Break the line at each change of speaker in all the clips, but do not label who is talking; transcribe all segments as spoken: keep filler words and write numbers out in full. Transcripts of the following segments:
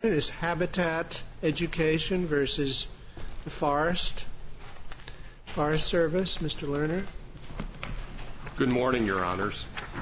is Habitat Education versus the Forest Forest Service. Mister Lerner.
Good morning, Your Honors.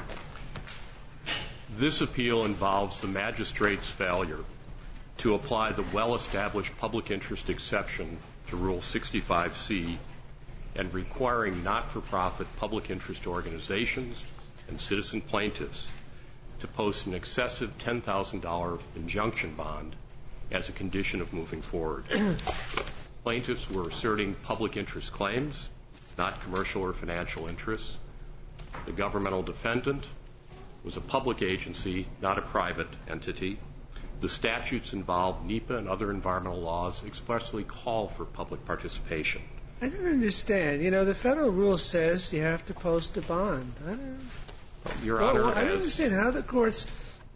This appeal involves the magistrate's failure to apply the well-established public interest exception to Rule sixty-five C and requiring not-for-profit public interest organizations and citizen plaintiffs to post an excessive ten thousand dollars injunction bond as a condition of moving forward. Plaintiffs were asserting public interest claims, not commercial or financial interests. The governmental defendant was a public agency, not a private entity. The statutes involved NEPA and other environmental laws expressly call for public participation.
I don't understand. You know, the federal rule says you have to post a bond. I don't,
Your
well,
Honor,
well, I don't
as,
understand how the courts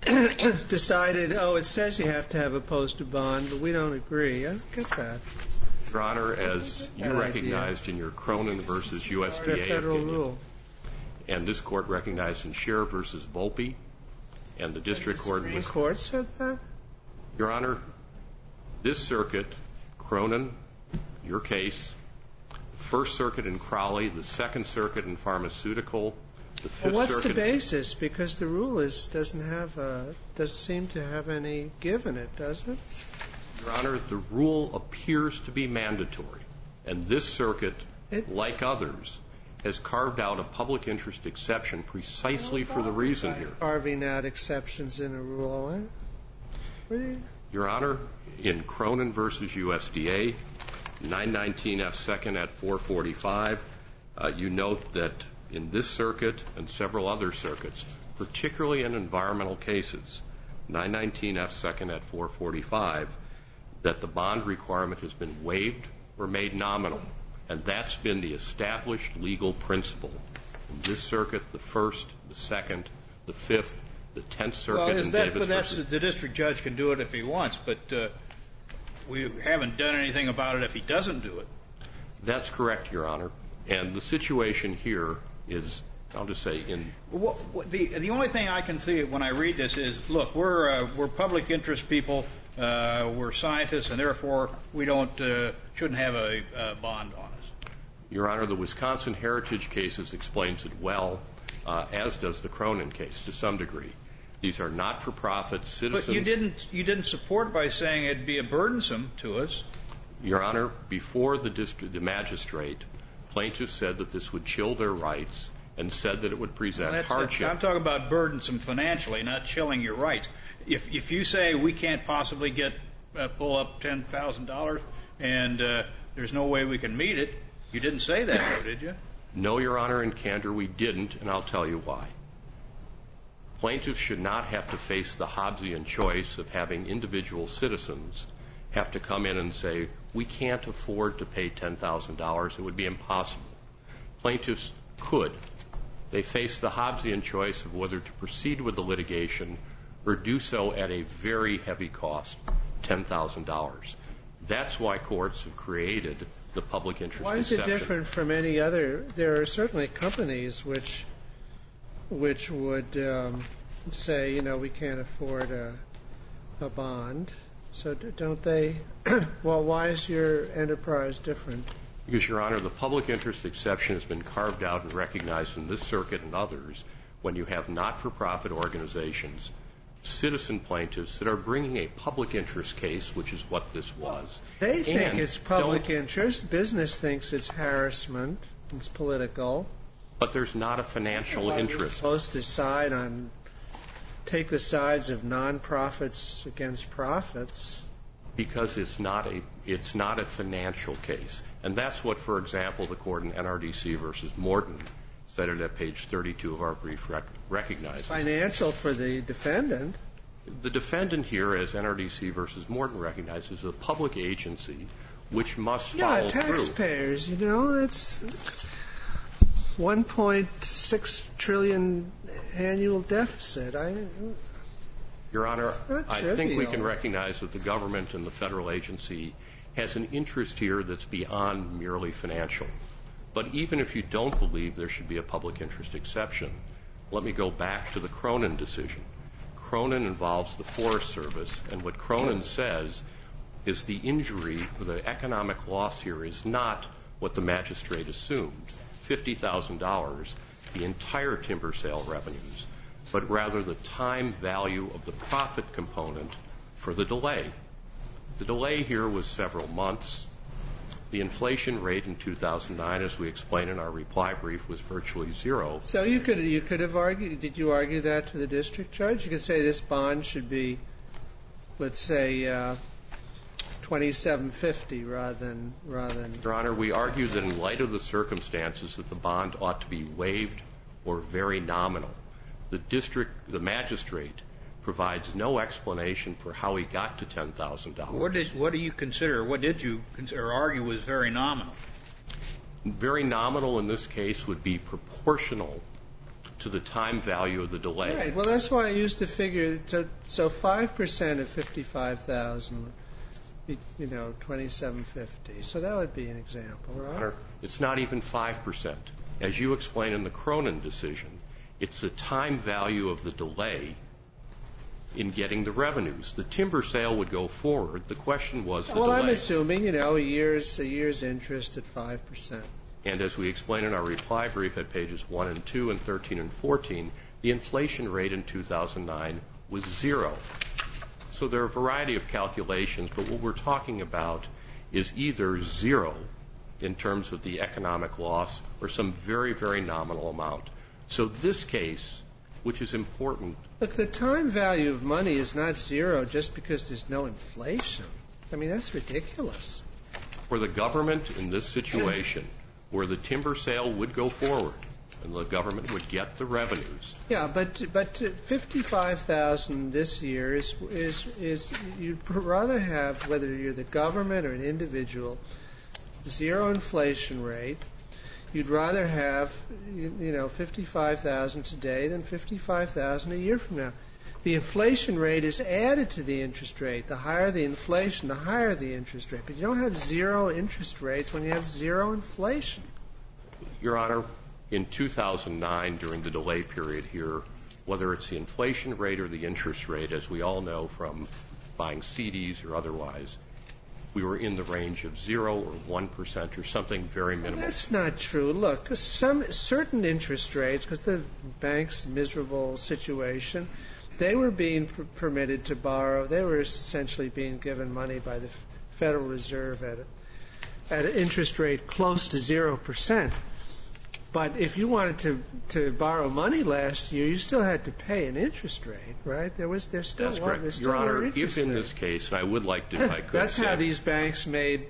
decided, oh, it says you have to have a posted bond, but we don't agree. I don't get that.
Your Honor, as you
That
recognized
idea.
in your Cronin versus U S D A
The federal
opinion,
rule.
and this court recognized in Scherer versus Volpe, and the district court
Supreme
was...
Court said that?
Your Honor, this circuit, Cronin, your case, First Circuit in Crowley, the Second Circuit in Pharmaceutical, the Fifth
Well, what's
Circuit...
the basis? Because the rule is doesn't have a, doesn't seem to have any give in it, does it?
Your Honor, the rule appears to be mandatory, and this circuit,
It-
like others, has carved out a public interest exception precisely for the reason here.
Carving out exceptions in a rule. Eh? Really?
Your Honor, in Cronin versus U S D A, nine nineteen F second at four forty-five, uh, you note that in this circuit and several other circuits, particularly in environmental cases, nine nineteen F second at four forty-five, that the bond requirement has been waived or made nominal. And that's been the established legal principle. In this circuit, the First, the Second, the Fifth, the Tenth Circuit,
well, is
and
that,
Davis
but that's
versus...
the district judge can do it if he wants, but uh, we haven't done anything about it if he doesn't do it.
That's correct, Your Honor. And the situation here is, I'll just say, in...
What, what, the, the only thing I can see when I read this is, look, we're, uh, we're public interest people, uh, we're scientists, and therefore we don't, uh, shouldn't have a, a bond on us.
Your Honor, the Wisconsin Heritage cases explains it well, uh, as does the Cronin case to some degree. These are not-for-profit citizens...
But you didn't, you didn't support by saying it'd be a burdensome to us.
Your Honor, before the, district, the magistrate, plaintiffs said that this would chill their rights and said that it would present
That's
hardship.
A, I'm talking about burdensome financially, not chilling your rights. If, if you say we can't possibly get uh, pull up ten thousand dollars and uh, there's no way we can meet it, you didn't say that, though, did you?
No, Your Honor, in candor, we didn't, and I'll tell you why. Plaintiffs should not have to face the Hobbesian choice of having individual citizens have to come in and say, we can't afford to pay ten thousand dollars. It would be impossible. Plaintiffs could. They face the Hobbesian choice of whether to proceed with the litigation or do so at a very heavy cost, ten thousand dollars. That's why courts have created the public interest
Why is
exception.
it different from any other? There are certainly companies which which would um, say, you know, we can't afford a, a bond. So don't they? Well, why is your enterprise different?
Because, Your Honor, the public interest exception has been carved out and recognized in this circuit and others when you have not-for-profit organizations, citizen plaintiffs that are bringing a public interest case, which is what this was.
They think
and
it's public
don't-
interest. Business thinks it's harassment. It's political.
But there's not a financial
Why are we
interest.
supposed to side on, take the sides of non-profits against profits?
Because it's not a it's not a financial case. And that's what, for example, the court in N R D C versus Morton cited at page thirty-two of our brief rec- recognizes.
Financial for the defendant.
The defendant here, as N R D C versus Morton recognizes, is a public agency which must follow
Yeah,
through.
taxpayers, you know, that's one point six trillion annual deficit. I,
Your Honor,
Not
I think we
trivial.
can recognize that the government and the federal agency has an interest here that's beyond merely financial. But even if you don't believe there should be a public interest exception, let me go back to the Cronin decision. Cronin involves the Forest Service, and what Cronin says is the injury, or the economic loss here, is not what the magistrate assumed, fifty thousand dollars, the entire timber sale revenues, but rather the time value of the profit component for the delay. The delay here was several months. The inflation rate in two thousand nine, as we explained in our reply brief, was virtually zero.
So you could you could have argued, did you argue that to the district judge? You could say this bond should be, let's say, uh, twenty-seven fifty rather than rather than.
Your Honor, we argued that in light of the circumstances that the bond ought to be waived or very nominal. The district, the magistrate, provides no explanation for how he got to ten thousand dollars.
What did what do you consider? What did you consider, or argue was very nominal?
Very nominal in this case would be proportional to the time value of the delay.
Right. Well, that's why I used the figure. To, so five percent of fifty-five thousand, you know, twenty-seven fifty. So that would be an example, right?
Honor, it's not even five percent. As you explain in the Cronin decision, it's the time value of the delay in getting the revenues. The timber sale would go forward. The question was the
well,
delay.
I'm assuming, you know, a year's a year's interest at five percent.
And as we explain in our reply brief at pages one and two and thirteen and fourteen, the inflation rate in two thousand nine was zero. So there are a variety of calculations, but what we're talking about is either zero in terms of the economic loss or some very, very nominal amount. So this case, which is important.
Look, the time value of money is not zero just because there's no inflation. I mean, that's ridiculous.
For the government in this situation, where the timber sale would go forward and the government would get the revenues.
Yeah, but but fifty-five thousand this year is is is you'd rather have, whether you're the government or an individual, zero inflation rate. You'd rather have, you, you know, fifty-five thousand today than fifty-five thousand a year from now. The inflation rate is added to the interest rate. The higher the inflation, the higher the interest rate. But you don't have zero interest rates when you have zero inflation.
Your Honor, in two thousand nine, during the delay period here, whether it's the inflation rate or the interest rate, as we all know from buying C Ds or otherwise, we were in the range of zero or one percent or something very minimal.
That's not true. Look, some certain interest rates, because the bank's miserable situation, they were being per- permitted to borrow. They were essentially being given money by the Federal Reserve at, a, at an interest rate close to zero percent. But if you wanted to, to borrow money last year, you still had to pay an interest rate, right? There was there still
That's
was
correct.
there still
Your Honor,
were interest
if in
rates.
this case, and I would like to, if I could
That's
say,
how these banks made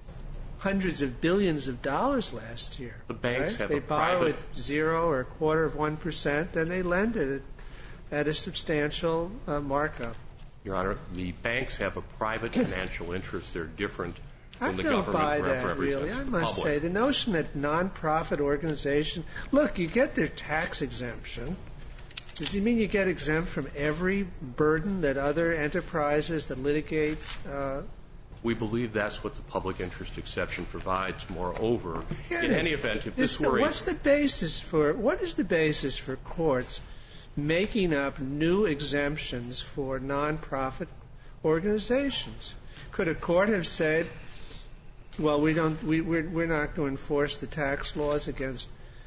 hundreds of billions of dollars last year.
The banks
right?
have
they
a
borrow
private-
at zero or a quarter of one percent, then they lend it at a substantial uh, markup.
Your Honor, the banks have a private financial interest. They're different
I
when the
don't
government
buy that,
represents
really. I
the
must
public.
say, the notion that nonprofit organization, look, you get their tax exemption. Does it mean you get exempt from every burden that other enterprises that litigate? Uh,
We believe that's what the public interest exception provides. Moreover, in
it.
any event, if
this,
this were
what's the basis for what is the basis for courts making up new exemptions for nonprofit organizations? Could a court have said, well, we don't, we, we're, we're not going to enforce the tax laws against,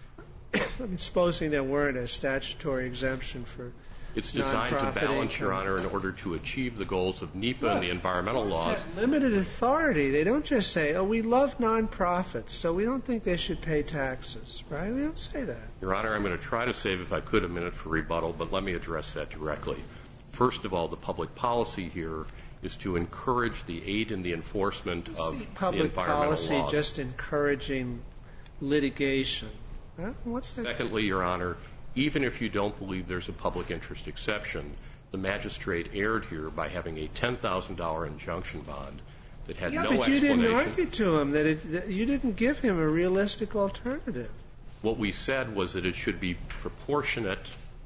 I mean, supposing there weren't a statutory exemption for
It's designed to
nonprofit
balance,
income.
Your Honor, in order to achieve the goals of NEPA and the environmental
Courts
laws.
have limited authority. They don't just say, oh, we love nonprofits, so we don't think they should pay taxes, right? We don't say that.
Your Honor, I'm going to try to save, if I could, a minute for rebuttal, but let me address that directly. First of all, the public policy here is to encourage the aid in the enforcement of the
Public
environmental
policy
laws.
just encouraging litigation. Huh? What's that?
Secondly, Your Honor, even if you don't believe there's a public interest exception, the magistrate erred here by having a ten thousand dollars injunction bond that had
Yeah,
no
but you
explanation.
didn't argue to him that, it, that you didn't give him a realistic alternative.
What we said was that it should be proportionate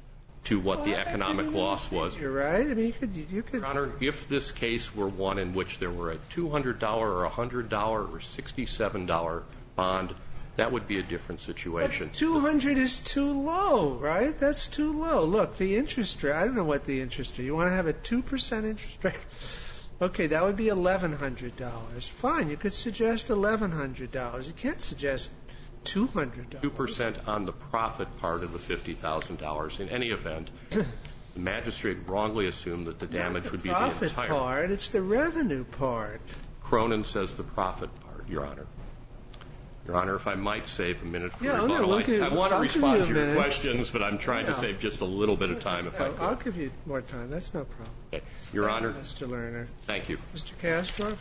to what the
Well,
economic loss was.
You're right. I mean, you could, you could.
Your Honor, if this case were one in which there were a two hundred dollars or a one hundred dollars or sixty-seven dollars bond That would be a different situation.
But two hundred is too low, right? That's too low. Look, the interest rate, I don't know what the interest rate, you want to have a two percent interest rate? Okay, that would be eleven hundred dollars. Fine, you could suggest eleven hundred dollars. You can't suggest two hundred dollars.
two percent on the profit part of the fifty thousand dollars. In any event, the magistrate wrongly assumed that the damage
Not
would
the
be the entire.
profit part, it's the revenue part.
Cronin says the profit part, Your Honor. Your Honor, if I might save a minute for
Yeah,
rebuttal.
no, we'll
I,
give-
I want to
I'll give you
respond
a
to your
minute.
questions, but I'm trying
Yeah.
to save just a little bit of time if I
I'll,
could.
I'll give you more time. That's no problem.
Okay. Your
Thank you,
Honor,
Mister Lerner.
thank you.
Mister Kastorf?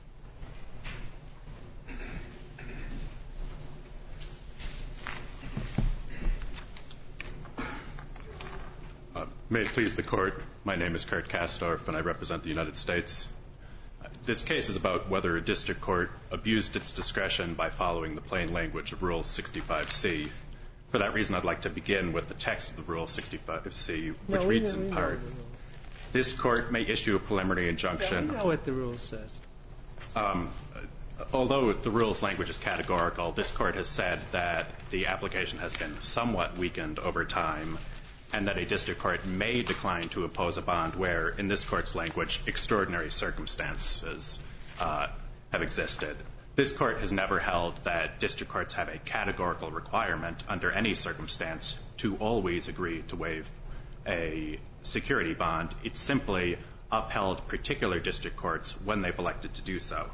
Uh, may it please the Court, my name is Kurt Kastorf, and I represent the United States. Uh, this case is about whether a district court abused its discretion by following the plain language of Rule sixty-five C. For that reason, I'd like to begin with the text of the Rule sixty-five C, which
No, we
reads
know-
in
we know
part,
the rule.
this Court may issue a preliminary
Yeah,
injunction.
we know what the rule says.
Um, although the rule's language is categorical, this Court has said that the application has been somewhat weakened over time, and that a district court may decline to impose a bond where, in this Court's language, extraordinary circumstances uh, have existed. This Court has never held that district courts have a categorical requirement under any circumstance to always agree to waive a security bond. It's simply upheld particular district courts when they've elected to do so.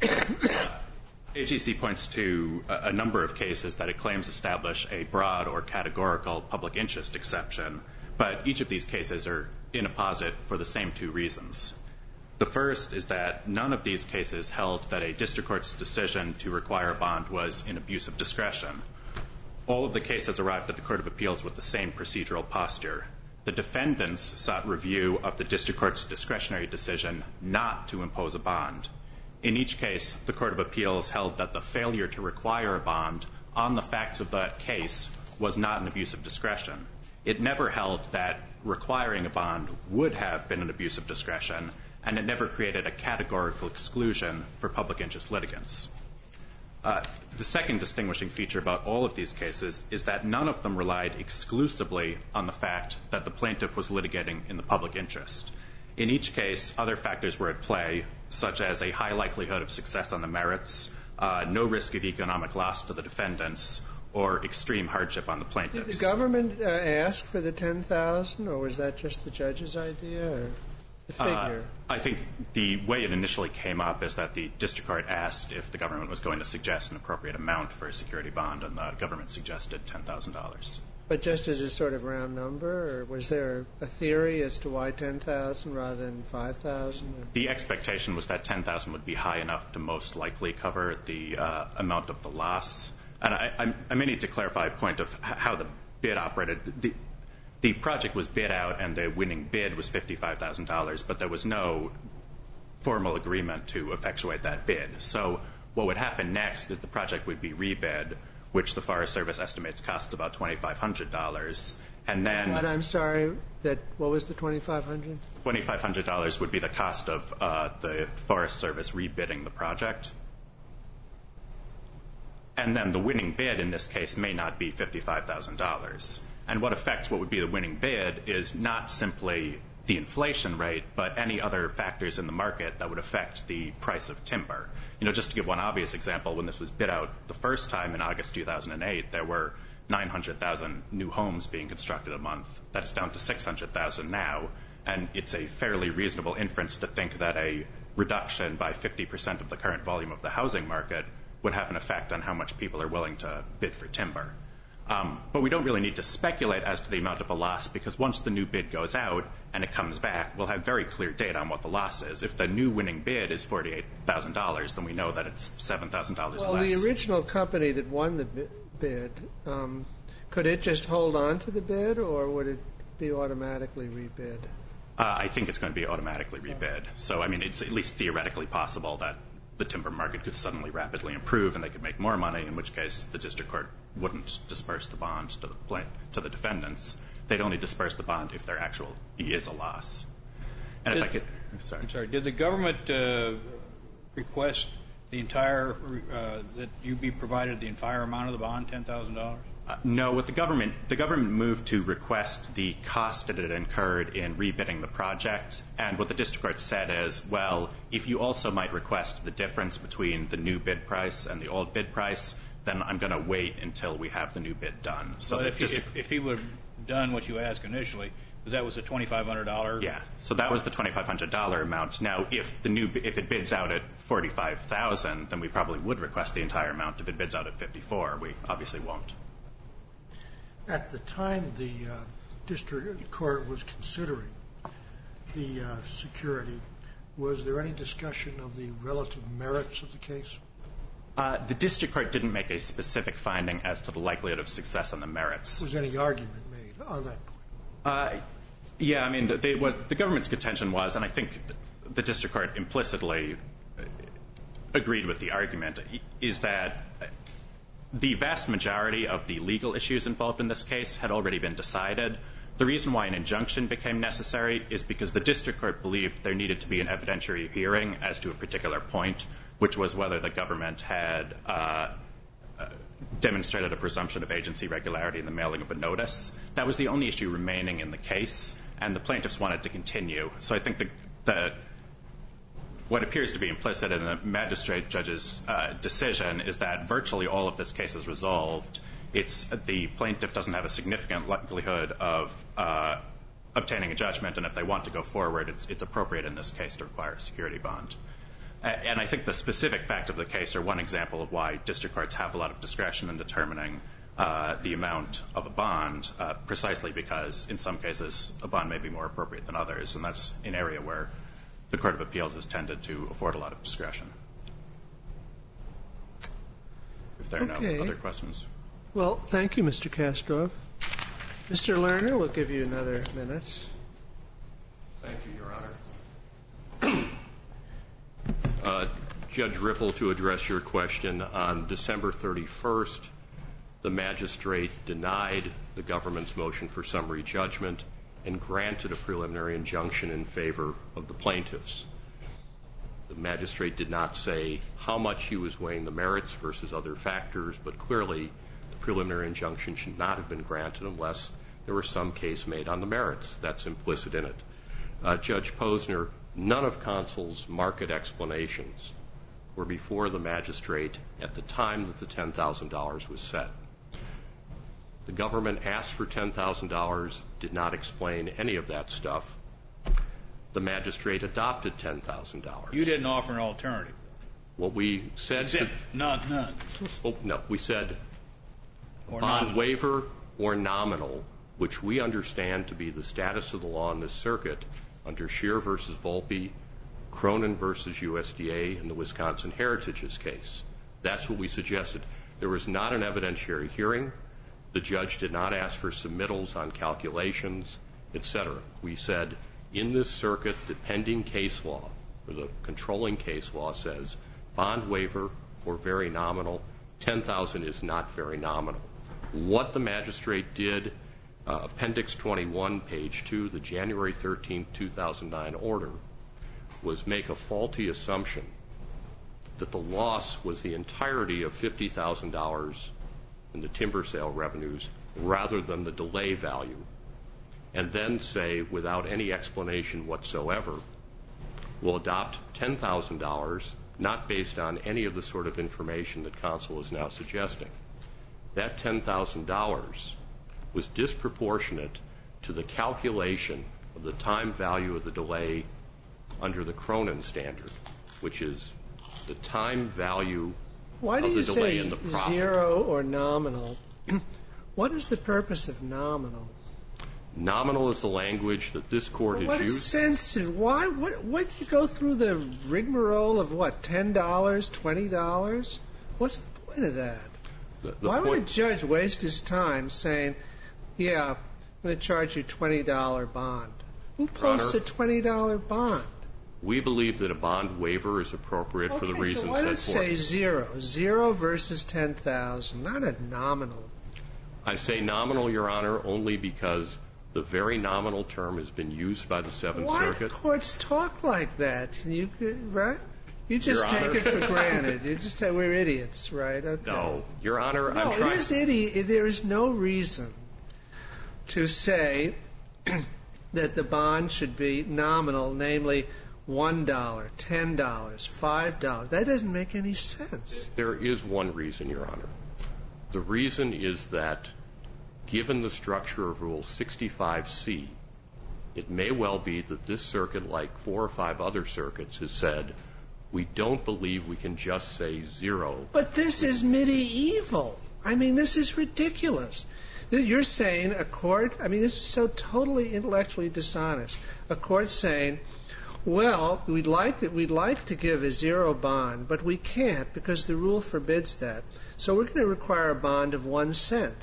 A G C points to a, a number of cases that it claims establish a broad or categorical public interest exception, but each of these cases are inapposite for the same two reasons. The first is that none of these cases held that a district court's decision to require a bond was in abuse of discretion. All of the cases arrived at the Court of Appeals with the same procedural posture. The defendants sought review of the district court's discretionary decision not to impose a bond. In each case, the Court of Appeals held that the failure to require a bond on the facts of that case was not an abuse of discretion. It never held that requiring a bond would have been an abuse of discretion, and it never created a categorical exclusion for public interest litigants. Uh, the second distinguishing feature about all of these cases is that none of them relied exclusively on the fact that the plaintiff was litigating in the public interest. In each case, other factors were at play, such as a high likelihood of success on the merits, uh, no risk of economic loss to the defendants, or extreme hardship on the plaintiffs.
Did the government uh, ask for the ten thousand dollars, or was that just the judge's idea, or the figure?
Uh, I think the way it initially came up is that the district court asked if the government was going to suggest an appropriate amount for a security bond, and the government suggested ten thousand dollars.
But just as a sort of round number, or was there a theory as to why ten thousand rather than five thousand?
The expectation was that ten thousand would be high enough to most likely cover the uh, amount of the loss. And I, I, I may need to clarify a point of how the bid operated. The, the project was bid out, and the winning bid was fifty-five thousand dollars, but there was no formal agreement to effectuate that bid. So what would happen next is the project would be rebid, which the Forest Service estimates costs about twenty-five hundred dollars. And then
But I'm sorry, that what was the twenty-five hundred dollars?
twenty-five hundred dollars would be the cost of uh, the Forest Service rebidding the project. And then the winning bid in this case may not be fifty-five thousand dollars. And what affects what would be the winning bid is not simply the inflation rate, but any other factors in the market that would affect the price of timber. You know, just to give one obvious example, when this was bid out the first time in August two thousand eight, there were nine hundred thousand new homes being constructed a month. That's down to six hundred thousand now, and it's a fairly reasonable inference to think that a reduction by fifty percent of the current volume of the housing market would have an effect on how much people are willing to bid for timber. Um, but we don't really need to speculate as to the amount of a loss, because once the new bid goes out and it comes back, we'll have very clear data on what the loss is. If the new winning bid is forty-eight thousand dollars, then we know that it's seven thousand dollars
well,
less.
Well, the original company that won the bi- bid, um, could it just hold on to the bid, or would it be automatically rebid?
Uh, I think it's going to be automatically rebid. So, I mean, it's at least theoretically possible that the timber market could suddenly rapidly improve and they could make more money, in which case the district court wouldn't disperse the bond to the pla- to the defendants. They'd only disperse the bond if there actually is a loss. And
Did,
if I could, sorry.
I'm sorry. Did the government uh, request the entire, uh, that you be provided the entire amount of the bond, ten thousand dollars?
Uh, no, what the government, the government moved to request the cost that it incurred in rebidding the project, and what the district court said is, well, if you also might request the difference between the new bid price and the old bid price, then I'm going to wait until we have the new bid done.
So if, he, if, if he would have done what you asked initially, because that was the twenty-five hundred dollars?
Yeah, so that was the twenty-five hundred dollars amount. Now, if the new, if it bids out at forty-five thousand dollars, then we probably would request the entire amount. If it bids out at fifty-four, we obviously won't.
At the time the uh, district court was considering the uh, security, was there any discussion of the relative merits of the case?
Uh, the district court didn't make a specific finding as to the likelihood of success on the merits.
Was any argument made on that point?
Uh, yeah, I mean, they, what the government's contention was, and I think the district court implicitly agreed with the argument, is that the vast majority of the legal issues involved in this case had already been decided. The reason why an injunction became necessary is because the district court believed there needed to be an evidentiary hearing as to a particular point, which was whether the government had uh, uh, demonstrated a presumption of agency regularity in the mailing of a notice. That was the only issue remaining in the case, and the plaintiffs wanted to continue. So I think that the what appears to be implicit in the magistrate judge's uh, decision is that virtually all of this case is resolved. It's the plaintiff doesn't have a significant likelihood of uh, obtaining a judgment, and if they want to go forward, it's, it's appropriate in this case to require a security bond. Uh, and I think the specific facts of the case are one example of why district courts have a lot of discretion in determining uh, the amount of a bond, uh, precisely because in some cases a bond may be more appropriate than others, and that's an area where the Court of Appeals has tended to afford a lot of discretion. If there are
okay.
no other questions.
Well, thank you, Mister Castro. Mister Lerner, we'll give you another minute.
Thank you, Your Honor. uh, Judge Ripple, to address your question, on December thirty-first, the magistrate denied the government's motion for summary judgment and granted a preliminary injunction in favor of the plaintiffs. The magistrate did not say how much he was weighing the merits versus other factors, but clearly the preliminary injunction should not have been granted unless there were some case made on the merits. That's implicit in it. Uh, Judge Posner, none of counsel's market explanations were before the magistrate at the time that the ten thousand dollars was set. The government asked for ten thousand dollars, did not explain any of that stuff. The magistrate adopted ten thousand dollars.
You didn't offer an alternative.
What we said...
To, none, none.
Oh, no, we said
or
bond
nominal.
waiver or nominal, which we understand to be the status of the law in this circuit under Scheer versus Volpe, Cronin versus U S D A, and the Wisconsin Heritage's case. That's what we suggested. There was not an evidentiary hearing. The judge did not ask for submittals on calculations, et cetera. We said in this circuit, the pending case law, or the controlling case law, says bond waiver or very nominal. ten thousand dollars is not very nominal. What the magistrate did, uh, Appendix twenty-one, page two, the January thirteenth, two thousand nine order, was make a faulty assumption that the loss was the entirety of fifty thousand dollars in the timber sale revenues rather than the delay value, and then say, without any explanation whatsoever, we'll adopt ten thousand dollars, not based on any of the sort of information that counsel is now suggesting. That ten thousand dollars was disproportionate to the calculation of the time value of the delay under the Cronin standard, which is the time value
Why do
of the
you
delay
say
in the profit.
zero or nominal? What is the purpose of nominal?
Nominal is the language that this court
Well,
has
what
used.
sense? Why? What? What? You go through the rigmarole of what? Ten dollars, twenty dollars? What's the point of that?
The, the
Why
point,
would a judge waste his time saying, "Yeah, I'm going to charge you twenty dollar bond"? Who posts
Honor,
a twenty dollar bond?
We believe that a bond waiver is appropriate
Okay,
for the reasons
so why
set
not say
forth.
zero? Zero versus ten thousand, not a nominal.
I say nominal, Your Honor, only because the very nominal term has been used by the Seventh
Why
Circuit.
do courts talk like that? You could, right? You just
Your
take
Honor.
it for granted. You just say we're idiots, right? Okay.
No, Your Honor,
No,
I'm trying.
it is idi- there is no reason to say that the bond should be nominal, namely one dollar, ten dollars, five dollars. That doesn't make any sense.
There is one reason, Your Honor. The reason is that, given the structure of Rule sixty-five C, it may well be that this circuit, like four or five other circuits, has said, we don't believe we can just say zero.
But this is medieval. I mean, this is ridiculous. You're saying a court, I mean, this is so totally intellectually dishonest. A court saying, well, we'd like we'd like to give a zero bond, but we can't because the rule forbids that. So we're going to require a bond of one cent.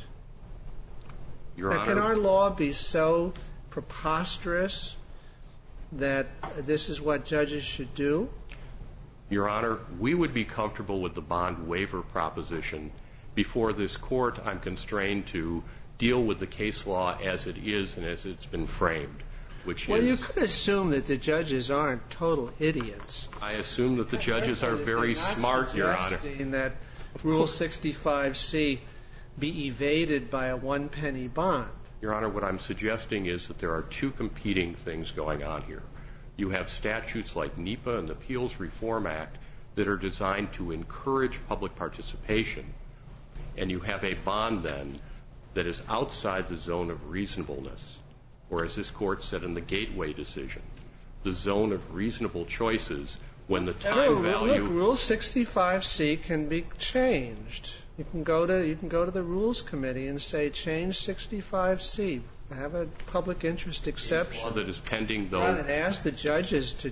Your
now,
Honor,
can our law be so preposterous that this is what judges should do?
Your Honor, we would be comfortable with the bond waiver proposition. Before this court, I'm constrained to deal with the case law as it is and as it's been framed, which
well,
is...
you could assume that the judges aren't total idiots.
I assume that the judges are very smart, Your Honor.
Suggesting that Rule sixty-five C be evaded by a one-penny bond.
Your Honor, what I'm suggesting is that there are two competing things going on here. You have statutes like NEPA and the Appeals Reform Act that are designed to encourage public participation, and you have a bond then that is outside the zone of reasonableness, or as this court said in the Gateway decision, the zone of reasonable choices when the time
Oh,
value...
Look, Rule sixty-five C can be changed. You can go to you can go to the Rules Committee and say change sixty-five C. Have a public interest exception.
Law that is pending, though...
Rather than ask the judges to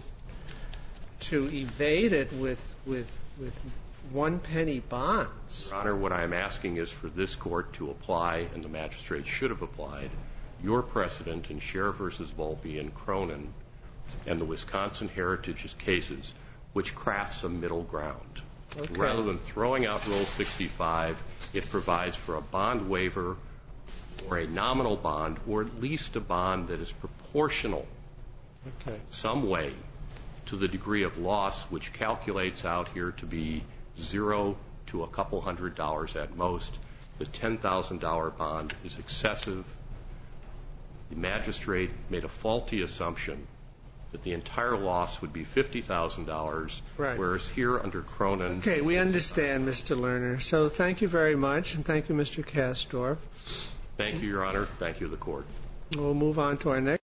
to evade it with with with one penny bonds.
Your Honor, what I'm asking is for this court to apply, and the magistrate should have applied, your precedent in Sheriff versus Volpe and Cronin and the Wisconsin Heritage cases, which crafts a middle ground.
Okay.
Rather than throwing out Rule sixty-five, it provides for a bond waiver or a nominal bond, or at least a bond that is proportional
Okay.
some way to the degree of loss, which calculates out here to be zero to a couple hundred dollars at most. The ten thousand dollar bond is excessive. The magistrate made a faulty assumption that the entire loss would be fifty thousand dollars,
Right.
whereas here under Cronin...
Okay, we understand, Mister Lerner. So thank you very much, and thank you, Mister Kastorf.
Thank you, Your Honor. Thank you, the court.
We'll move on to our next.